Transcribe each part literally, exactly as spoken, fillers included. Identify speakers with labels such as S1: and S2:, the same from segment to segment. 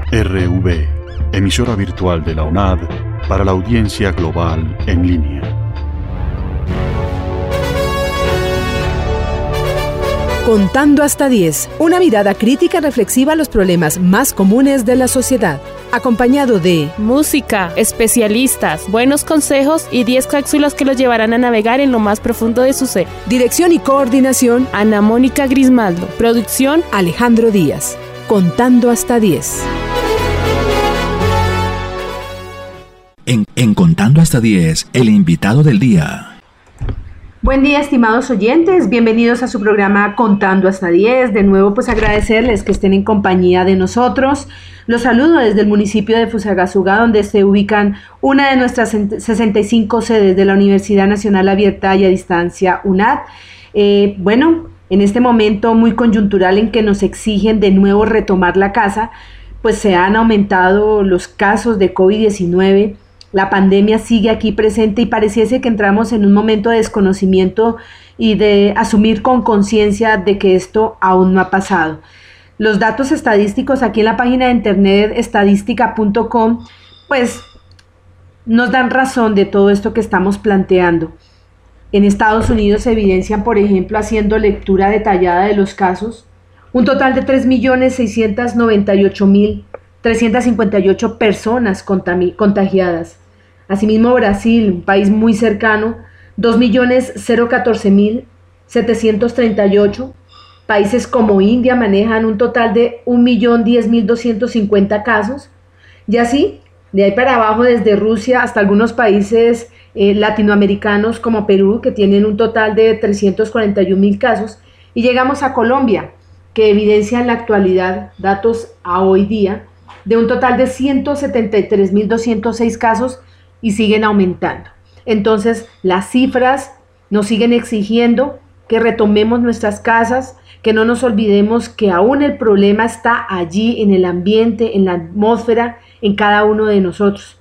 S1: R V, emisora virtual de la UNAD para la audiencia global en línea.
S2: Contando hasta diez, una mirada crítica y reflexiva a los problemas más comunes de la sociedad, acompañado de
S3: música, especialistas, buenos consejos y diez cápsulas que los llevarán a navegar en lo más profundo de su ser.
S2: Dirección y coordinación,
S3: Ana Mónica Grismaldo. Producción,
S2: Alejandro Díaz. Contando hasta diez.
S4: En, en Contando hasta diez, el invitado del día.
S5: Buen día, estimados oyentes, bienvenidos a su programa Contando hasta diez. De nuevo, pues agradecerles que estén en compañía de nosotros. Los saludo desde el municipio de Fusagasugá, donde se ubican una de nuestras sesenta y cinco sedes de la Universidad Nacional Abierta y a Distancia, UNAD. Eh, bueno, en este momento muy coyuntural en que nos exigen de nuevo retomar la casa, pues se han aumentado los casos de COVID diecinueve. La pandemia sigue aquí presente y pareciese que entramos en un momento de desconocimiento y de asumir con conciencia de que esto aún no ha pasado. Los datos estadísticos aquí en la página de internet estadística punto com pues nos dan razón de todo esto que estamos planteando. En Estados Unidos se evidencian, por ejemplo, haciendo lectura detallada de los casos, un total de tres millones seiscientos noventa y ocho mil trescientos cincuenta y ocho personas contagiadas. Asimismo, Brasil, un país muy cercano, dos millones catorce mil setecientos treinta y ocho. Países como India manejan un total de un millón diez mil doscientos cincuenta casos. Y así, de ahí para abajo, desde Rusia hasta algunos países eh, latinoamericanos como Perú, que tienen un total de trescientos cuarenta y un mil casos. Y llegamos a Colombia, que evidencia en la actualidad datos a hoy día de un total de ciento setenta y tres mil doscientos seis casos y siguen aumentando. Entonces, las cifras nos siguen exigiendo que retomemos nuestras casas, que no nos olvidemos que aún el problema está allí en el ambiente, en la atmósfera, en cada uno de nosotros.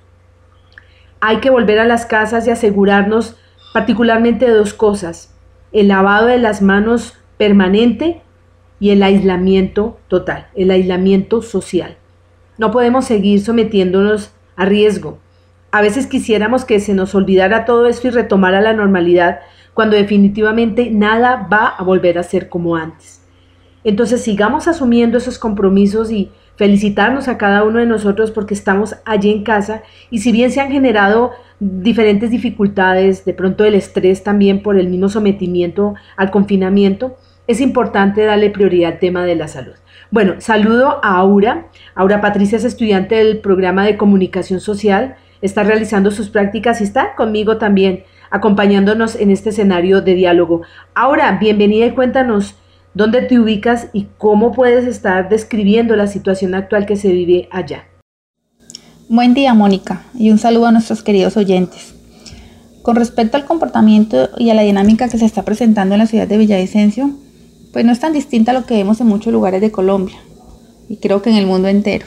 S5: Hay que volver a las casas y asegurarnos particularmente de dos cosas: el lavado de las manos permanente y el aislamiento total, el aislamiento social. No podemos seguir sometiéndonos a riesgo. A veces quisiéramos que se nos olvidara todo esto y retomara la normalidad, cuando definitivamente nada va a volver a ser como antes. Entonces sigamos asumiendo esos compromisos y felicitarnos a cada uno de nosotros porque estamos allí en casa, y si bien se han generado diferentes dificultades, de pronto el estrés también por el mismo sometimiento al confinamiento, es importante darle prioridad al tema de la salud. Bueno, saludo a Aura. Aura Patricia es estudiante del programa de comunicación social, está realizando sus prácticas y está conmigo también, acompañándonos en este escenario de diálogo. Aura, bienvenida y cuéntanos dónde te ubicas y cómo puedes estar describiendo la situación actual que se vive allá.
S6: Buen día, Mónica, y un saludo a nuestros queridos oyentes. Con respecto al comportamiento y a la dinámica que se está presentando en la ciudad de Villavicencio, pues no es tan distinta a lo que vemos en muchos lugares de Colombia, y creo que en el mundo entero.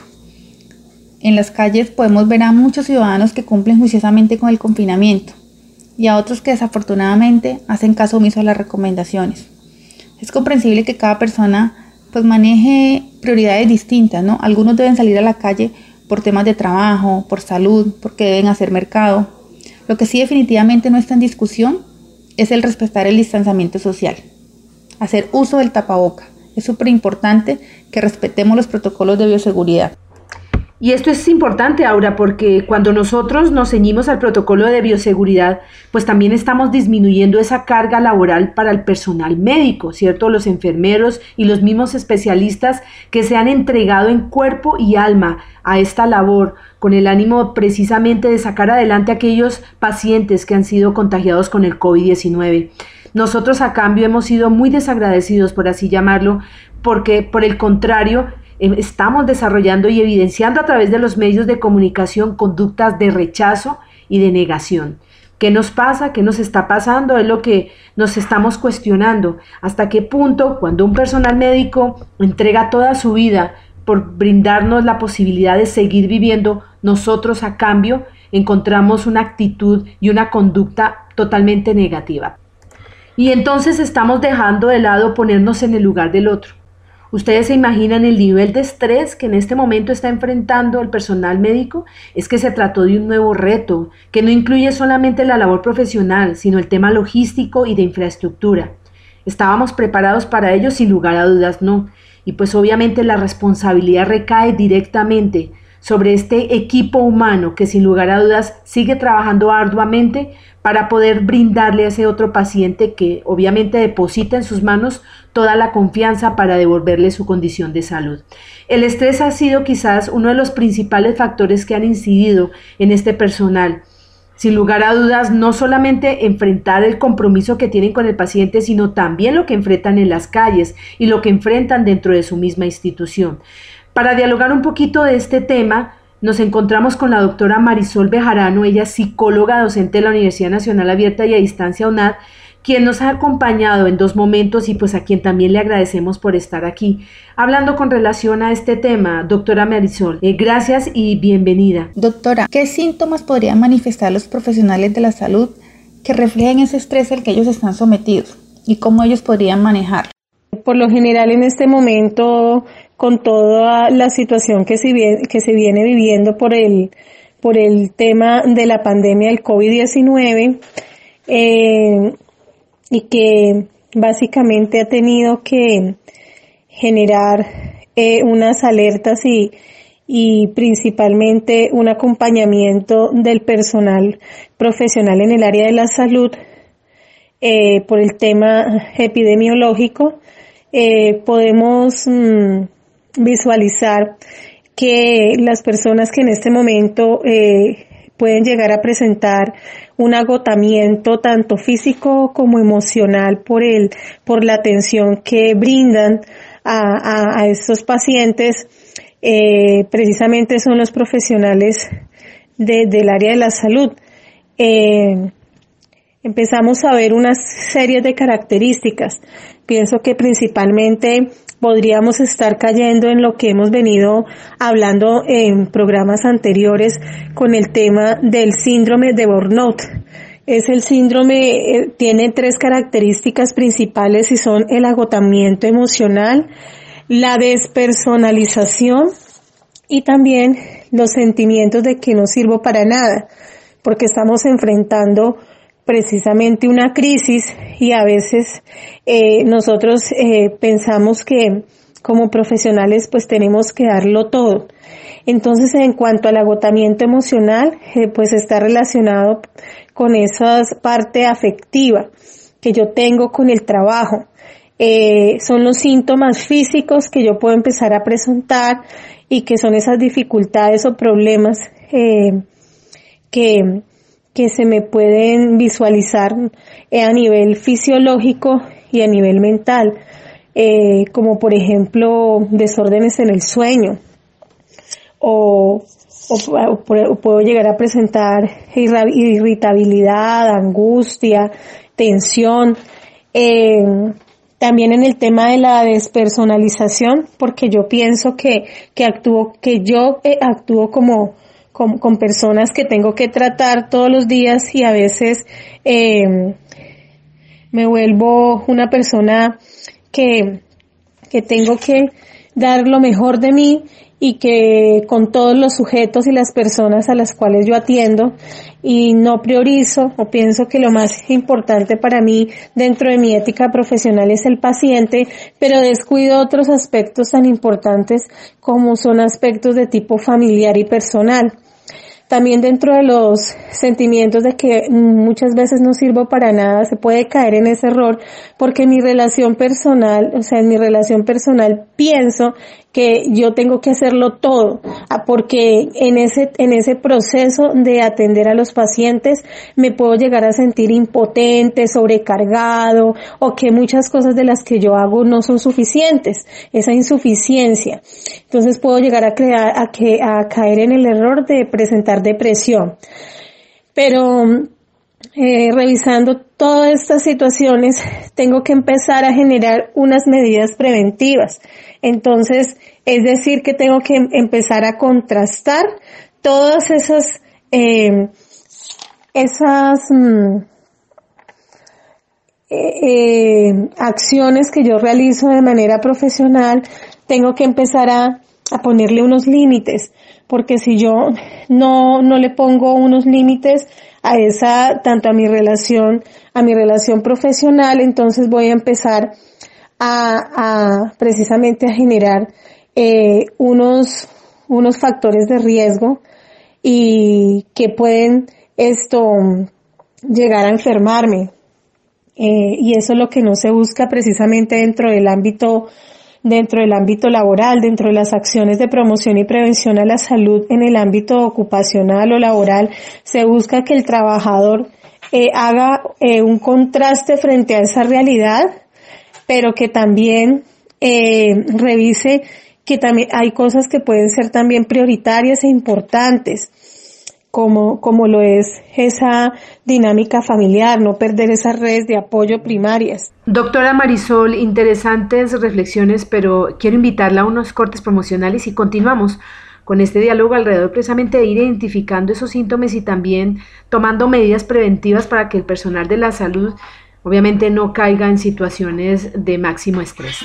S6: En las calles podemos ver a muchos ciudadanos que cumplen juiciosamente con el confinamiento y a otros que desafortunadamente hacen caso omiso a las recomendaciones. Es comprensible que cada persona pues maneje prioridades distintas, ¿no? Algunos deben salir a la calle por temas de trabajo, por salud, porque deben hacer mercado. Lo que sí definitivamente no está en discusión es el respetar el distanciamiento social. Hacer uso del tapaboca. Es súper importante que respetemos los protocolos de bioseguridad.
S5: Y esto es importante, Aura, porque cuando nosotros nos ceñimos al protocolo de bioseguridad, pues también estamos disminuyendo esa carga laboral para el personal médico, ¿cierto? Los enfermeros y los mismos especialistas que se han entregado en cuerpo y alma a esta labor, con el ánimo precisamente de sacar adelante a aquellos pacientes que han sido contagiados con el COVID diecinueve. Nosotros a cambio hemos sido muy desagradecidos, por así llamarlo, porque por el contrario, estamos desarrollando y evidenciando a través de los medios de comunicación conductas de rechazo y de negación. ¿Qué nos pasa? ¿Qué nos está pasando? Es lo que nos estamos cuestionando. ¿Hasta qué punto, cuando un personal médico entrega toda su vida por brindarnos la posibilidad de seguir viviendo, nosotros a cambio encontramos una actitud y una conducta totalmente negativa? Y entonces estamos dejando de lado ponernos en el lugar del otro. ¿Ustedes se imaginan el nivel de estrés que en este momento está enfrentando el personal médico? Es que se trató de un nuevo reto, que no incluye solamente la labor profesional, sino el tema logístico y de infraestructura. ¿Estábamos preparados para ello? Sin lugar a dudas, no. Y pues obviamente la responsabilidad recae directamente sobre este equipo humano que sin lugar a dudas sigue trabajando arduamente para poder brindarle a ese otro paciente que obviamente deposita en sus manos toda la confianza para devolverle su condición de salud. El estrés ha sido quizás uno de los principales factores que han incidido en este personal. Sin lugar a dudas, no solamente enfrentar el compromiso que tienen con el paciente, sino también lo que enfrentan en las calles y lo que enfrentan dentro de su misma institución. Para dialogar un poquito de este tema, nos encontramos con la doctora Marisol Bejarano, ella es psicóloga docente de la Universidad Nacional Abierta y a Distancia UNAD, quien nos ha acompañado en dos momentos y pues a quien también le agradecemos por estar aquí. Hablando con relación a este tema, doctora Marisol, eh, gracias y bienvenida.
S6: Doctora, ¿qué síntomas podrían manifestar los profesionales de la salud que reflejen ese estrés al que ellos están sometidos y cómo ellos podrían manejarlo?
S7: Por lo general en este momento, con toda la situación que se viene, que se viene viviendo por el, por el tema de la pandemia del COVID diecinueve, eh, y que básicamente ha tenido que generar eh, unas alertas y, y principalmente un acompañamiento del personal profesional en el área de la salud eh, por el tema epidemiológico, eh, podemos mm, visualizar que las personas que en este momento eh, pueden llegar a presentar un agotamiento tanto físico como emocional por el, por la atención que brindan a, a, a estos pacientes, eh, precisamente son los profesionales de, del área de la salud. Eh, empezamos a ver unas series de características. Pienso que principalmente podríamos estar cayendo en lo que hemos venido hablando en programas anteriores con el tema del síndrome de burnout. Es el síndrome, eh, tiene tres características principales y son el agotamiento emocional, la despersonalización y también los sentimientos de que no sirvo para nada, porque estamos enfrentando precisamente una crisis y a veces eh, nosotros eh, pensamos que como profesionales pues tenemos que darlo todo. Entonces, en cuanto al agotamiento emocional, eh, pues está relacionado con esa parte afectiva que yo tengo con el trabajo. Eh, son los síntomas físicos que yo puedo empezar a presentar y que son esas dificultades o problemas eh, que que se me pueden visualizar eh, a nivel fisiológico y a nivel mental, eh, como por ejemplo desórdenes en el sueño, o, o, o puedo llegar a presentar irritabilidad, angustia, tensión, eh, también en el tema de la despersonalización, porque yo pienso que, que actúo, que yo eh, actúo como Con, con personas que tengo que tratar todos los días y a veces eh, me vuelvo una persona que, que tengo que dar lo mejor de mí y que con todos los sujetos y las personas a las cuales yo atiendo y no priorizo o pienso que lo más importante para mí dentro de mi ética profesional es el paciente, pero descuido otros aspectos tan importantes como son aspectos de tipo familiar y personal. También dentro de los sentimientos de que muchas veces no sirvo para nada, se puede caer en ese error porque mi relación personal, o sea, en mi relación personal pienso que yo tengo que hacerlo todo, porque en ese, en ese proceso de atender a los pacientes me puedo llegar a sentir impotente, sobrecargado, o que muchas cosas de las que yo hago no son suficientes, esa insuficiencia. Entonces puedo llegar a crear, a que, a caer en el error de presentar depresión. Pero, eh, revisando todas estas situaciones, tengo que empezar a generar unas medidas preventivas. Entonces, es decir, que tengo que empezar a contrastar todas esas, eh, esas, mm, eh, acciones que yo realizo de manera profesional, tengo que empezar a, a ponerle unos límites, porque si yo no, no le pongo unos límites a esa, tanto a mi relación, a mi relación profesional, entonces voy a empezar a, a precisamente a generar eh, unos, unos factores de riesgo y que pueden esto llegar a enfermarme. Eh, y eso es lo que no se busca precisamente dentro del ámbito dentro del ámbito laboral, dentro de las acciones de promoción y prevención a la salud en el ámbito ocupacional o laboral. Se busca que el trabajador eh, haga eh, un contraste frente a esa realidad, pero que también eh, revise que también hay cosas que pueden ser también prioritarias e importantes, como, como lo es esa dinámica familiar, no perder esas redes de apoyo primarias.
S5: Doctora Marisol, interesantes reflexiones, pero quiero invitarla a unos cortes promocionales y continuamos con este diálogo alrededor precisamente de ir identificando esos síntomas y también tomando medidas preventivas para que el personal de la salud obviamente no caiga en situaciones de máximo estrés.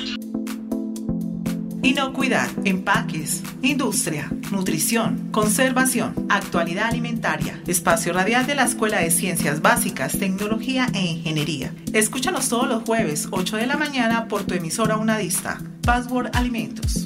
S8: Inocuidad, empaques, industria, nutrición, conservación, actualidad alimentaria, espacio radial de la Escuela de Ciencias Básicas, Tecnología e Ingeniería. Escúchanos todos los jueves, ocho de la mañana, por tu emisora unadista, Password Alimentos.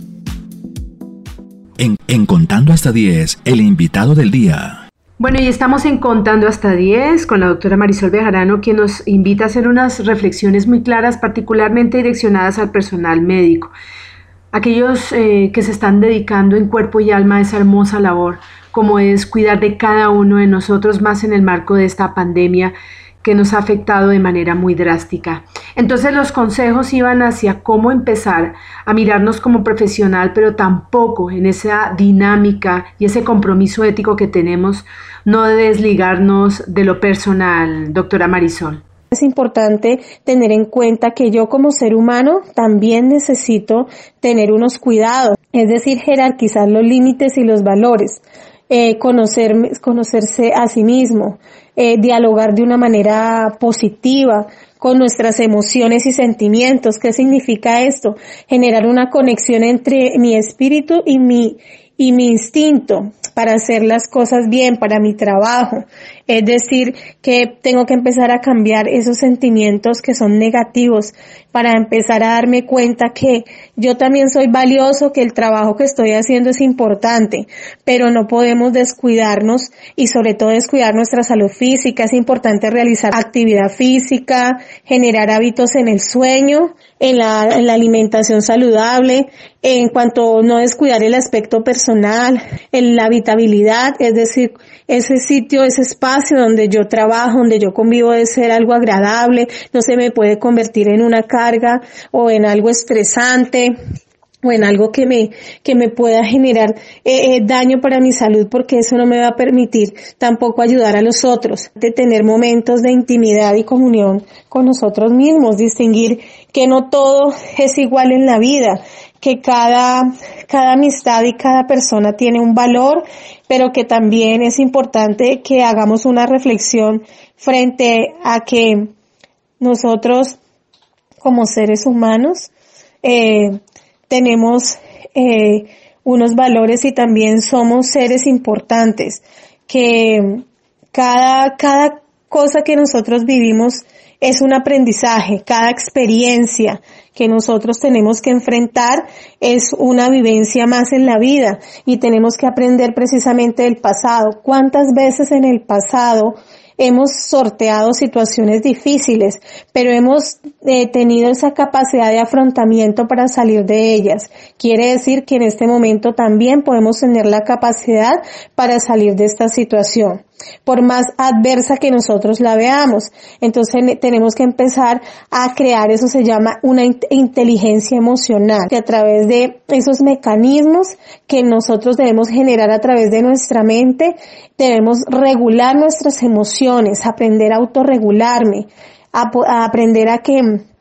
S4: En, en Contando hasta diez, el invitado del día.
S5: Bueno, y estamos en Contando hasta diez con la doctora Marisol Bejarano, quien nos invita a hacer unas reflexiones muy claras, particularmente direccionadas al personal médico. Aquellos eh, que se están dedicando en cuerpo y alma a esa hermosa labor, como es cuidar de cada uno de nosotros, más en el marco de esta pandemia que nos ha afectado de manera muy drástica. Entonces los consejos iban hacia cómo empezar a mirarnos como profesional, pero tampoco en esa dinámica y ese compromiso ético que tenemos, no desligarnos de lo personal, doctora Marisol.
S7: Es importante tener en cuenta que yo como ser humano también necesito tener unos cuidados, es decir, jerarquizar los límites y los valores, eh, conocer, conocerse a sí mismo, eh, dialogar de una manera positiva con nuestras emociones y sentimientos. ¿Qué significa esto? Generar una conexión entre mi espíritu y mi, y mi instinto para hacer las cosas bien, para mi trabajo. Es decir, que tengo que empezar a cambiar esos sentimientos que son negativos para empezar a darme cuenta que yo también soy valioso, que el trabajo que estoy haciendo es importante, pero no podemos descuidarnos y sobre todo descuidar nuestra salud física. Es importante realizar actividad física, generar hábitos en el sueño, en la, en la alimentación saludable, en cuanto no descuidar el aspecto personal, en la habitabilidad, es decir, ese sitio, ese espacio donde yo trabajo, donde yo convivo debe ser algo agradable, no se me puede convertir en una carga o en algo estresante o en algo que me, que me pueda generar eh, eh, daño para mi salud, porque eso no me va a permitir tampoco ayudar a los otros, de tener momentos de intimidad y comunión con nosotros mismos, distinguir que no todo es igual en la vida, que cada, cada amistad y cada persona tiene un valor, pero que también es importante que hagamos una reflexión frente a que nosotros como seres humanos eh, tenemos eh, unos valores y también somos seres importantes, que cada, cada cosa que nosotros vivimos es un aprendizaje, cada experiencia que nosotros tenemos que enfrentar es una vivencia más en la vida y tenemos que aprender precisamente del pasado. ¿Cuántas veces en el pasado hemos sorteado situaciones difíciles, pero hemos eh, tenido esa capacidad de afrontamiento para salir de ellas? Quiere decir que en este momento también podemos tener la capacidad para salir de esta situación, por más adversa que nosotros la veamos. Entonces tenemos que empezar a crear, eso se llama una inteligencia emocional, que a través de esos mecanismos que nosotros debemos generar a través de nuestra mente, debemos regular nuestras emociones, aprender a autorregularme, a, a aprender a que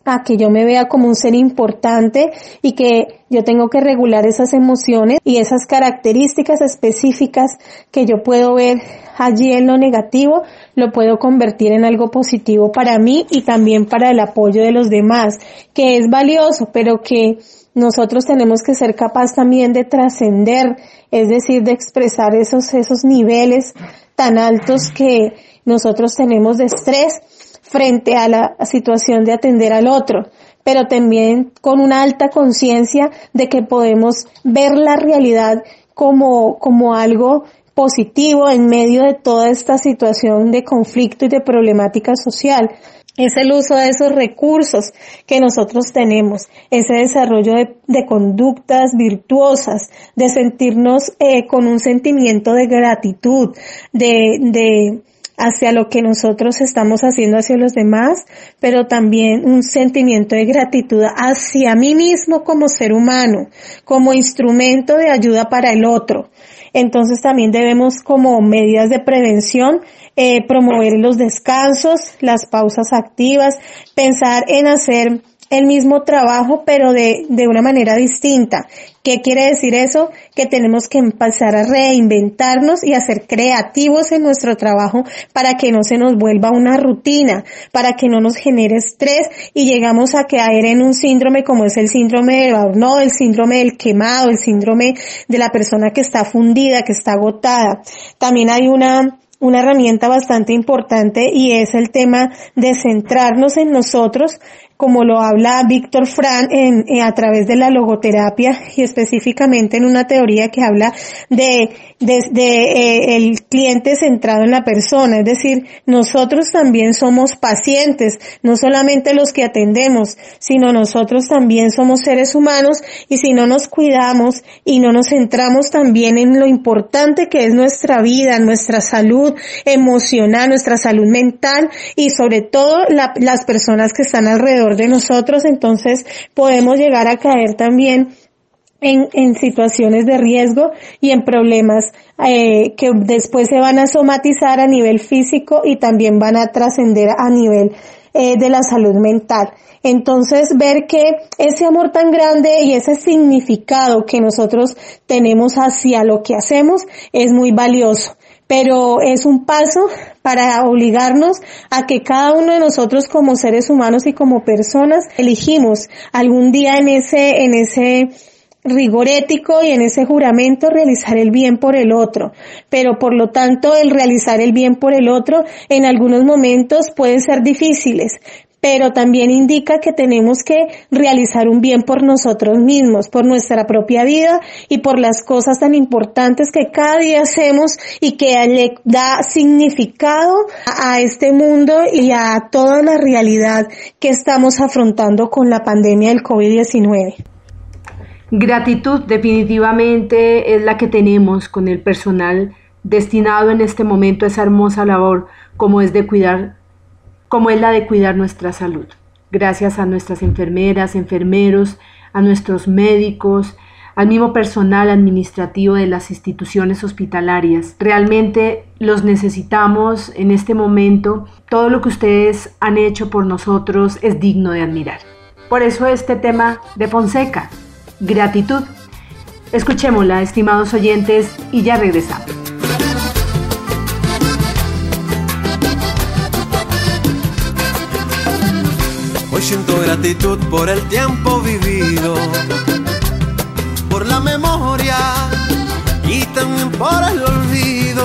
S7: a que yo me vea como un ser importante y que yo tengo que regular esas emociones y esas características específicas que yo puedo ver allí en lo negativo, lo puedo convertir en algo positivo para mí y también para el apoyo de los demás, que es valioso, pero que nosotros tenemos que ser capaces también de trascender, es decir, de expresar esos, esos niveles tan altos que nosotros tenemos de estrés frente a la situación de atender al otro, pero también con una alta conciencia de que podemos ver la realidad como, como algo positivo en medio de toda esta situación de conflicto y de problemática social. Es el uso de esos recursos que nosotros tenemos, ese desarrollo de, de conductas virtuosas, de sentirnos eh, con un sentimiento de gratitud, de, de hacia lo que nosotros estamos haciendo hacia los demás, pero también un sentimiento de gratitud hacia mí mismo como ser humano, como instrumento de ayuda para el otro. Entonces también debemos, como medidas de prevención, eh, promover los descansos, las pausas activas, pensar en hacer el mismo trabajo pero de, de una manera distinta. ¿Qué quiere decir eso? Que tenemos que empezar a reinventarnos y a ser creativos en nuestro trabajo para que no se nos vuelva una rutina, para que no nos genere estrés y llegamos a caer en un síndrome como es el síndrome de burnout, el síndrome del quemado, el síndrome de la persona que está fundida, que está agotada. También hay una Una herramienta bastante importante y es el tema de centrarnos en nosotros, como lo habla Víctor Frank en, en, a través de la logoterapia y específicamente en una teoría que habla de, de, de eh, el cliente centrado en la persona. Es decir, nosotros también somos pacientes, no solamente los que atendemos, sino nosotros también somos seres humanos y si no nos cuidamos y no nos centramos también en lo importante que es nuestra vida, nuestra salud emocional, nuestra salud mental y sobre todo la, las personas que están alrededor de nosotros, entonces podemos llegar a caer también en, en situaciones de riesgo y en problemas eh, que después se van a somatizar a nivel físico y también van a trascender a nivel eh, de la salud mental. Entonces, ver que ese amor tan grande y ese significado que nosotros tenemos hacia lo que hacemos es muy valioso. Pero es un paso para obligarnos a que cada uno de nosotros como seres humanos y como personas elegimos algún día en ese, en ese rigor ético y en ese juramento realizar el bien por el otro. Pero por lo tanto el realizar el bien por el otro en algunos momentos pueden ser difíciles, pero también indica que tenemos que realizar un bien por nosotros mismos, por nuestra propia vida y por las cosas tan importantes que cada día hacemos y que le da significado a este mundo y a toda la realidad que estamos afrontando con la pandemia del covid diecinueve.
S5: Gratitud definitivamente es la que tenemos con el personal destinado en este momento a esa hermosa labor como es de cuidar como es la de cuidar nuestra salud. Gracias a nuestras enfermeras, enfermeros, a nuestros médicos, al mismo personal administrativo de las instituciones hospitalarias. Realmente los necesitamos en este momento. Todo lo que ustedes han hecho por nosotros es digno de admirar. Por eso este tema de Fonseca, gratitud. Escuchémosla, estimados oyentes, y ya regresamos.
S9: Hoy siento gratitud por el tiempo vivido, por la memoria y también por el olvido.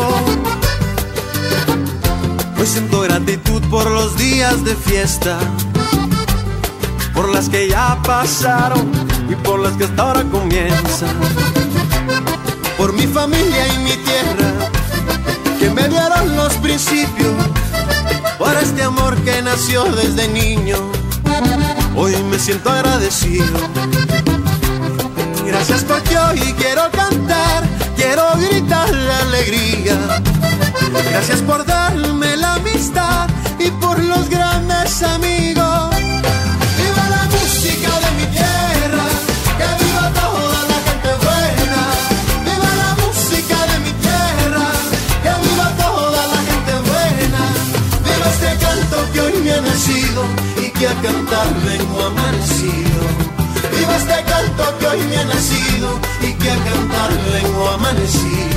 S9: Hoy siento gratitud por los días de fiesta, por las que ya pasaron y por las que hasta ahora comienzan. Por mi familia y mi tierra, que me dieron los principios, por este amor que nació desde niño. Hoy me siento agradecido. Gracias porque hoy quiero cantar, quiero gritar la alegría. Gracias por darme la amistad y por los grandes amigos. Viva la música de mi tierra, que viva toda la gente buena. Viva la música de mi tierra, que viva toda la gente buena. Viva este canto que hoy me ha nacido y que ha cantar vengo amanecido. Viva este canto que hoy me ha nacido y que a cantar vengo amanecido.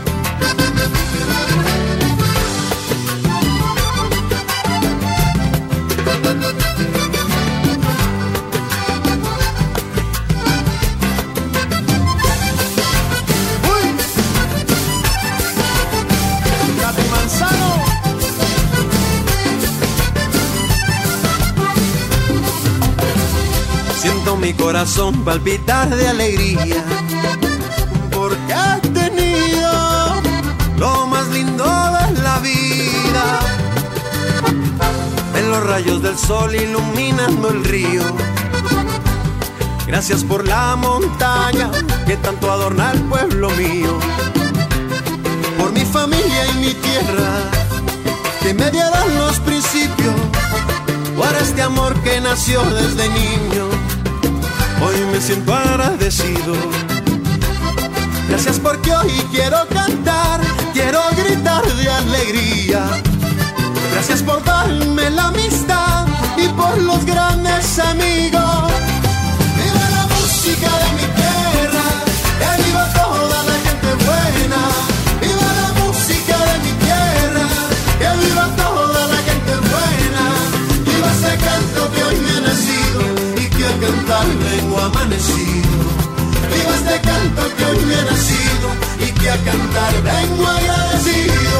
S9: Siento mi corazón palpitar de alegría, porque he tenido lo más lindo de la vida. En los rayos del sol iluminando el río, gracias por la montaña que tanto adorna el pueblo mío. Por mi familia y mi tierra que me dieron los principios, por este amor que nació desde niño. Hoy me siento agradecido. Gracias porque hoy quiero cantar, quiero gritar de alegría. Gracias por darme la amistad y por los grandes amigos. Viva la música de mi tierra, que viva toda la gente buena. Viva la música de mi tierra, que viva toda la gente buena. Viva ese canto que hoy me ha nacido y que a cantar vengo amanecido. Viva este canto que hoy me ha nacido y que a cantar vengo agradecido.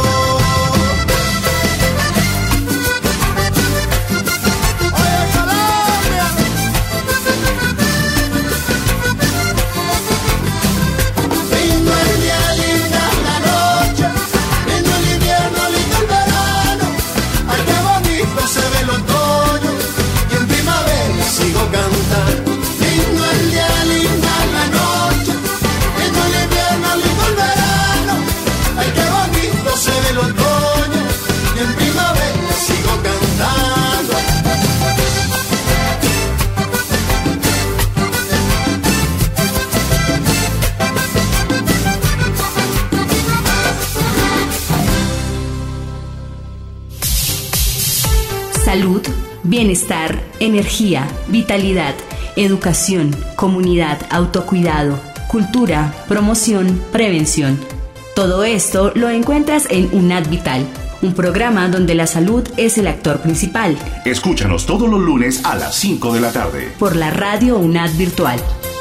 S10: Salud, bienestar, energía, vitalidad, educación, comunidad, autocuidado, cultura, promoción, prevención. Todo esto lo encuentras en UNAD Vital, un programa donde la salud es el actor principal.
S11: Escúchanos todos los lunes a las cinco de la tarde.
S10: Por la radio UNAD Virtual.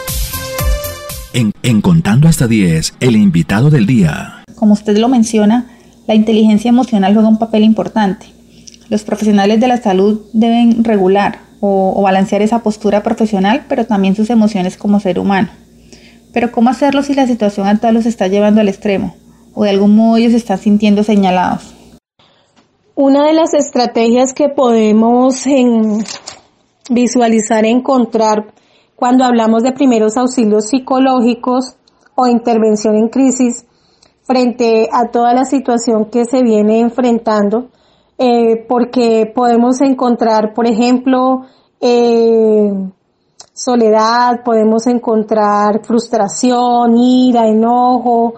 S4: En, en Contando hasta diez, el invitado del día.
S6: Como usted lo menciona, la inteligencia emocional juega un papel importante. Los profesionales de la salud deben regular o, o balancear esa postura profesional, pero también sus emociones como ser humano. Pero ¿cómo hacerlo si la situación actual los está llevando al extremo? ¿O de algún modo ellos se están sintiendo señalados?
S7: Una de las estrategias que podemos en, visualizar e encontrar cuando hablamos de primeros auxilios psicológicos o intervención en crisis frente a toda la situación que se viene enfrentando, eh, porque podemos encontrar, por ejemplo, eh, soledad, podemos encontrar frustración, ira, enojo,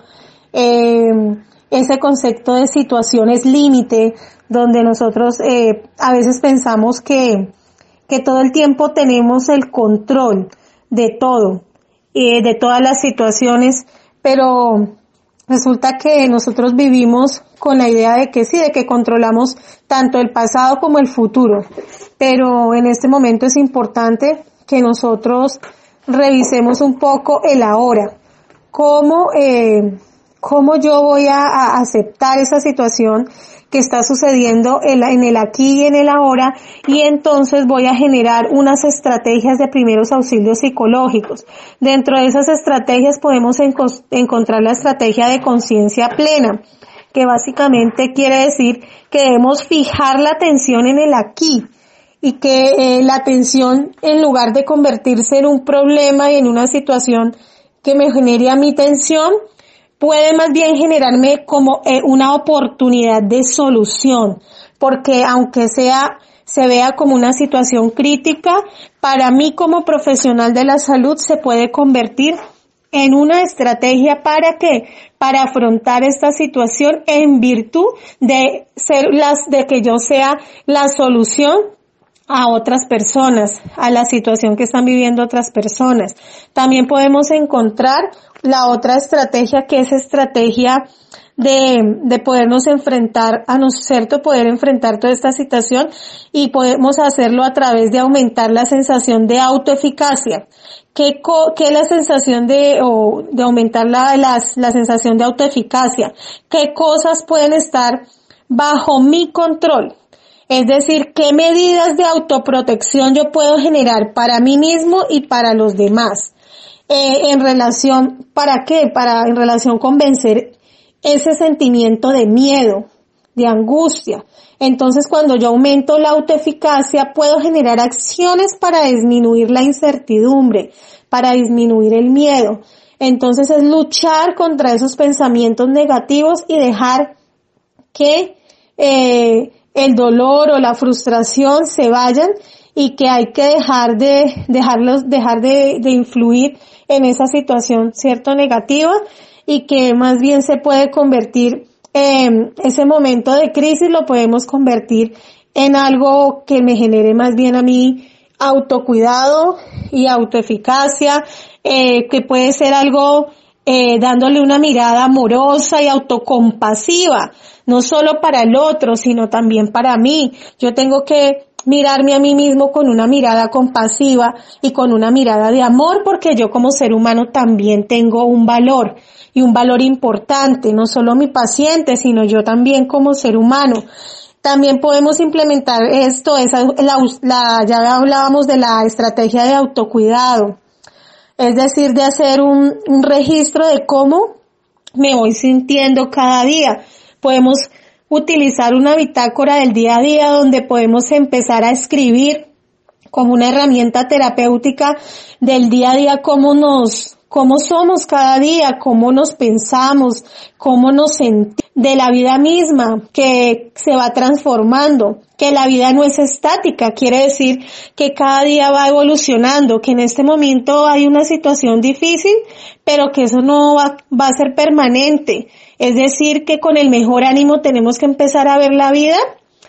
S7: eh, ese concepto de situaciones límite, donde nosotros eh, a veces pensamos que, que todo el tiempo tenemos el control de todo, eh, de todas las situaciones, pero resulta que nosotros vivimos con la idea de que sí, de que controlamos tanto el pasado como el futuro, pero en este momento es importante que nosotros revisemos un poco el ahora, cómo, eh, cómo yo voy a, a aceptar esa situación que está sucediendo en, la, en el aquí y en el ahora, y entonces voy a generar unas estrategias de primeros auxilios psicológicos. Dentro de esas estrategias podemos enco- encontrar la estrategia de conciencia plena, que básicamente quiere decir que debemos fijar la atención en el aquí, y que eh, la atención, en lugar de convertirse en un problema y en una situación que me genere a mi tensión, puede más bien generarme como eh, una oportunidad de solución, porque aunque sea, se vea como una situación crítica, para mí como profesional de la salud se puede convertir en una estrategia para qué, para afrontar esta situación en virtud de ser las, de que yo sea la solución a otras personas, a la situación que están viviendo otras personas. También podemos encontrar la otra estrategia, que es estrategia de, de podernos enfrentar a nosotros, ¿cierto? Poder enfrentar toda esta situación, y podemos hacerlo a través de aumentar la sensación de autoeficacia. ¿Qué, co, qué es la sensación de, o de aumentar la, la, la sensación de autoeficacia? ¿Qué cosas pueden estar bajo mi control? Es decir, ¿qué medidas de autoprotección yo puedo generar para mí mismo y para los demás? Eh, en relación, ¿para qué? Para, en relación con vencer ese sentimiento de miedo, de angustia. Entonces, cuando yo aumento la autoeficacia, puedo generar acciones para disminuir la incertidumbre, para disminuir el miedo. Entonces, es luchar contra esos pensamientos negativos y dejar que eh, el dolor o la frustración se vayan, y que hay que dejar de dejarlos dejar de, de influir en esa situación, cierto, negativa, y que más bien se puede convertir eh, ese momento de crisis lo podemos convertir en algo que me genere más bien a mí autocuidado y autoeficacia, eh, que puede ser algo eh, dándole una mirada amorosa y autocompasiva, no solo para el otro, sino también para mí. Yo tengo que mirarme a mí mismo con una mirada compasiva y con una mirada de amor, porque yo como ser humano también tengo un valor, y un valor importante, no solo mi paciente, sino yo también como ser humano. También podemos implementar esto, esa, la, la, ya hablábamos de la estrategia de autocuidado, es decir, de hacer un, un registro de cómo me voy sintiendo cada día. Podemos utilizar una bitácora del día a día, donde podemos empezar a escribir como una herramienta terapéutica del día a día cómo nos, cómo somos cada día, cómo nos pensamos, cómo nos sentimos, de la vida misma, que se va transformando, que la vida no es estática, quiere decir que cada día va evolucionando, que en este momento hay una situación difícil, pero que eso no va, va a ser permanente. Es decir, que con el mejor ánimo tenemos que empezar a ver la vida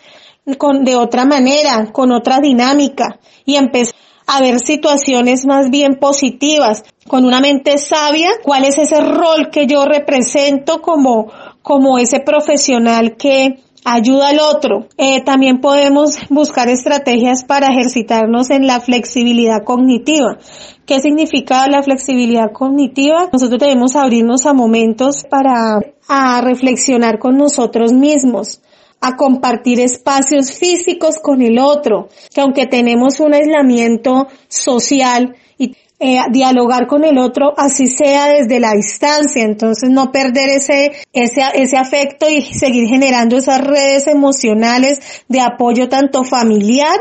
S7: con, de otra manera, con otra dinámica, y empezar a ver situaciones más bien positivas, con una mente sabia. ¿Cuál es ese rol que yo represento como, como ese profesional que ayuda al otro? Eh, también podemos buscar estrategias para ejercitarnos en la flexibilidad cognitiva. ¿Qué significa la flexibilidad cognitiva? Nosotros debemos abrirnos a momentos para a reflexionar con nosotros mismos, a compartir espacios físicos con el otro, que aunque tenemos un aislamiento social, y eh, dialogar con el otro, así sea desde la distancia. Entonces, no perder ese ese ese afecto y seguir generando esas redes emocionales de apoyo, tanto familiar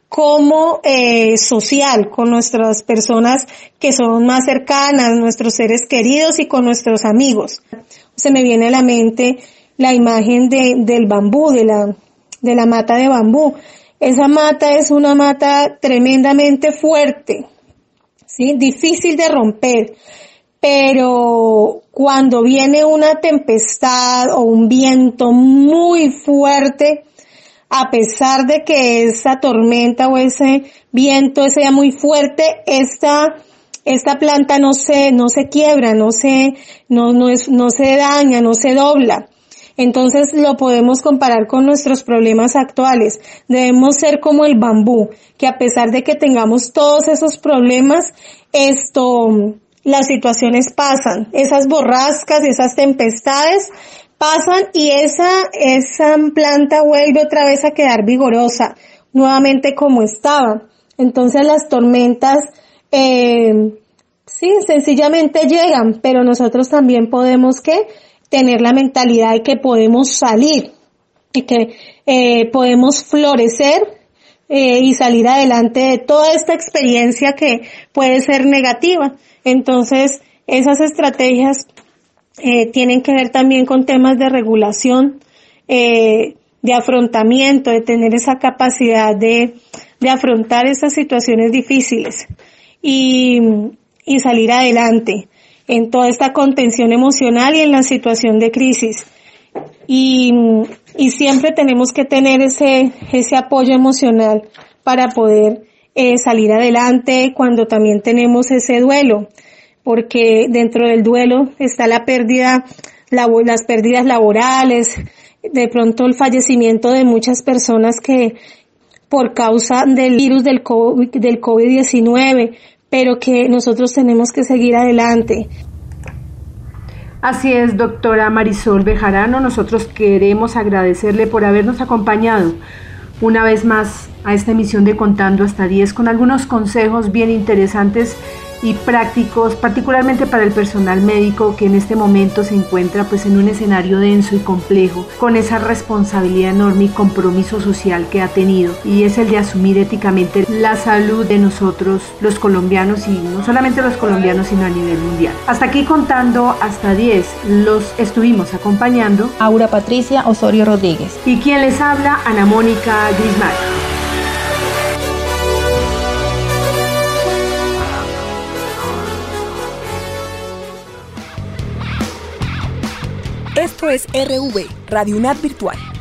S7: como eh, social, con nuestras personas que son más cercanas, nuestros seres queridos, y con nuestros amigos. Se me viene a la mente la imagen de del bambú, de la de la mata de bambú. Esa mata es una mata tremendamente fuerte, ¿sí? Difícil de romper, pero cuando viene una tempestad o un viento muy fuerte, a pesar de que esa tormenta o ese viento sea muy fuerte, esta esta planta no se no se quiebra, no se no no es no se daña, no se dobla. Entonces lo podemos comparar con nuestros problemas actuales. Debemos ser como el bambú, que a pesar de que tengamos todos esos problemas, esto, las situaciones pasan, esas borrascas, esas tempestades pasan, y esa, esa planta vuelve otra vez a quedar vigorosa, nuevamente como estaba. Entonces las tormentas, eh, sí, sencillamente llegan, pero nosotros también podemos, ¿qué? Tener la mentalidad de que podemos salir, y que eh, podemos florecer eh, y salir adelante de toda esta experiencia que puede ser negativa. Entonces, esas estrategias eh, tienen que ver también con temas de regulación, eh, de afrontamiento, de tener esa capacidad de, de afrontar esas situaciones difíciles y, y salir adelante en toda esta contención emocional y en la situación de crisis. Y, y siempre tenemos que tener ese, ese apoyo emocional para poder eh, salir adelante cuando también tenemos ese duelo, porque dentro del duelo está la pérdida, la, las pérdidas laborales, de pronto el fallecimiento de muchas personas que por causa del virus del COVID, del COVID diecinueve, pero que nosotros tenemos que seguir adelante.
S5: Así es, doctora Marisol Bejarano, nosotros queremos agradecerle por habernos acompañado una vez más a esta emisión de Contando hasta diez con algunos consejos bien interesantes y prácticos, particularmente para el personal médico que en este momento se encuentra pues en un escenario denso y complejo, con esa responsabilidad enorme y compromiso social que ha tenido, y es el de asumir éticamente la salud de nosotros los colombianos, y no solamente los colombianos sino a nivel mundial. Hasta aquí Contando hasta diez, los estuvimos acompañando
S6: Aura Patricia Osorio Rodríguez
S5: y quien les habla, Ana Mónica Grismar.
S12: Esto es R V, Radio UNAD Virtual.